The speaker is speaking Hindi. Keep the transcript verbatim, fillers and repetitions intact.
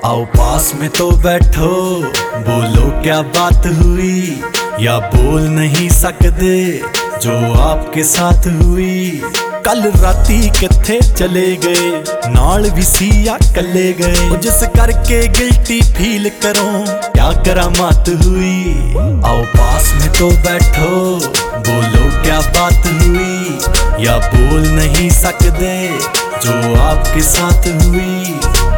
आओ पास में तो बैठो, बोलो क्या बात हुई, या बोल नहीं सकते जो आपके साथ हुई। कल राती किथे चले गए, नाल भी सिया कले गए, जिस करके गिल्टी फील करो क्या करामात हुई। आओ पास में तो बैठो, बोलो क्या बात हुई, या बोल नहीं सकते जो आपके साथ हुई।